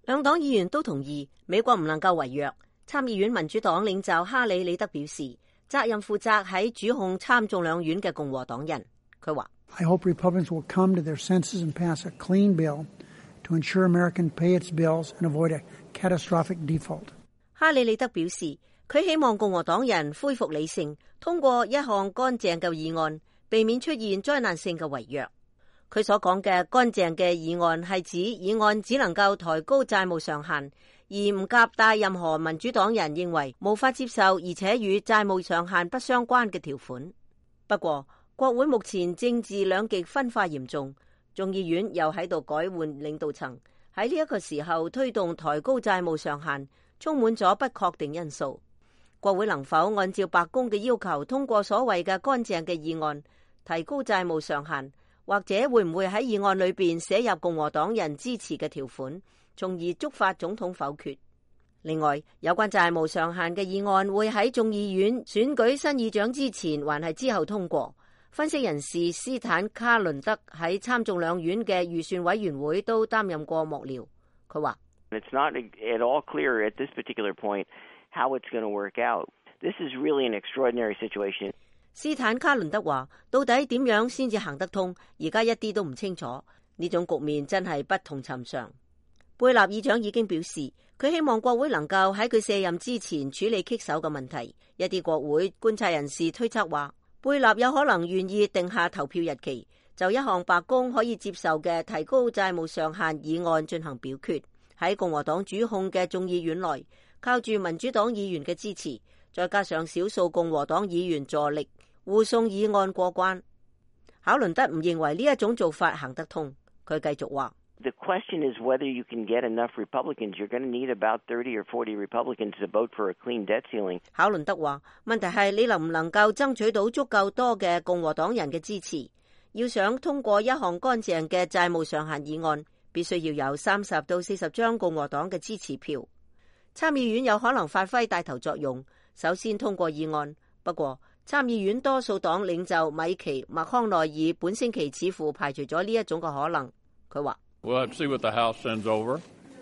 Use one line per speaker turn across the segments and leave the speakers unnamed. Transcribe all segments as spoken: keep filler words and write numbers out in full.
兩黨議員都同意美國唔能夠違約。參議院民主黨領袖哈里里德表示，責任負責喺主控參眾兩院嘅共和黨人。佢話
I hope Republicans will come to their senses and pass a clean bill to ensure Americans pay its bills and avoid a catastrophic default.
哈里里德表示，佢希望共和黨人恢復理性，通過一項乾淨嘅議案，避免出現災難性嘅違約。佢所講嘅乾淨嘅議案係指議案只能夠抬高債務上限，而唔夾帶任何民主黨人認為無法接受而且與債務上限不相關嘅條款。不過，國會目前政治兩極分化嚴重，眾議院又喺度改換領導層，喺呢一個時候推動抬高債務上限，充滿咗不確定因素。國會能否按照白宮嘅要求通過所謂嘅乾淨嘅議案，提高債務上限，或者會唔會喺議案裏邊寫入共和黨人支持嘅條款，從而觸發總統否決？另外，有關債務上限嘅議案會喺眾議院選舉新議長之前，還係之後通過？分析人士斯坦卡倫德喺參眾兩院嘅預算委員會都擔任過幕僚。佢話
It's not at all clear at this particular point how it's going to work out. This is really an extraordinary situation.
斯坦卡倫德話，到底點樣先至行得通？而家一啲都唔清楚。呢種局面真係不同尋常。貝納議長已經表示，佢希望國會能夠喺佢卸任之前處理棘手嘅問題。一啲國會觀察人士推測話，貝納有可能願意定下投票日期，就一項白宮可以接受嘅提高債務上限議案進行表決。喺共和黨主控嘅眾議院內，靠住民主黨議員嘅支持，再加上少數共和黨議員助力，護送議案過關。考倫德唔認為呢一種做法行得通。佢繼續話
The question is whether you can get enough Republicans. You're going to need about thirty or forty Republicans to vote for a clean debt ceiling.
考倫德話，問題係你能唔能夠爭取到足夠多嘅共和黨人嘅支持？要想通過一項乾淨嘅債務上限議案，必須要有三十到四十張共和黨嘅支持票。參議院有可能發揮帶頭作用，首先通過議案。不過，參議院多數黨領袖米奇麥康奈爾本星期似乎排除咗呢一種嘅可能。佢話
We'll have to see what the House sends over,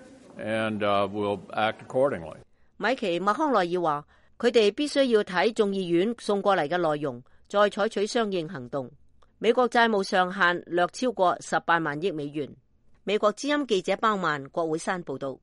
and uh, we'll act accordingly.
米奇麥康奈爾話，佢哋必須要睇眾議院送過嚟嘅內容，再採取相應行動。美國債務上限略超過十八萬億美元。美國之音記者包曼，國會山報道。